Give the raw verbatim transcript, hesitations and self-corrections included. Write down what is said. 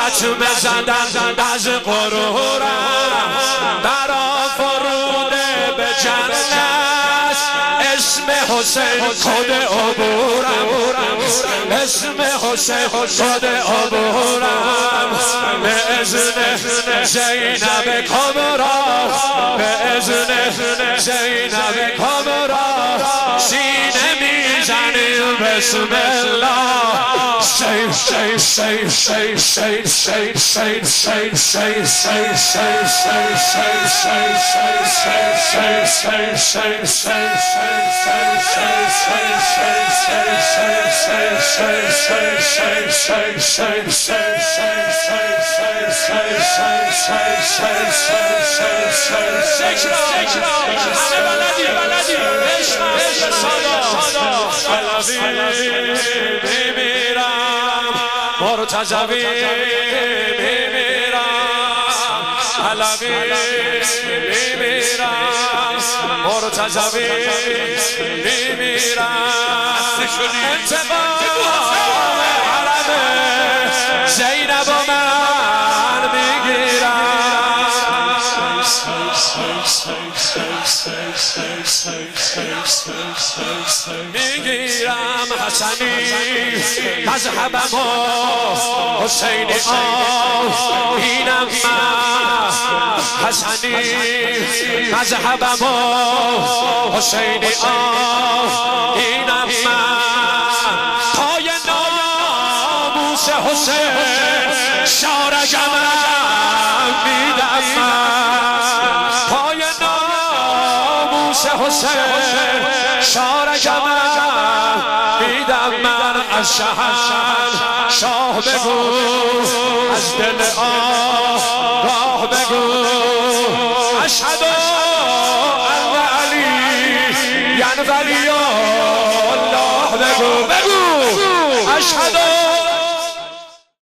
لطمه زدن از غرورم برا فروده به جنت اسم حسین کد عبورم اسم حسین کد عبورم به اذن زینب کبرا به اذن زینب کبرا سینه میزنیم بسم الله Say, say, say, say, say, say, say, say, say, say, say, مرتضوی میمیرم علوی میمیرم مرتضوی میمیرم انتقام حرم زینب و من میگیرم میگیرم حسنی مذهبم و حسینی آیینم من حسنی مذهبم و حسینی آیینم من پای ناموس حسین شارگم میدم من پای ناموس حسین شارگم میدم من از شهر شاه بگو از دل آگاه بگو اشهد ان علی ین ولی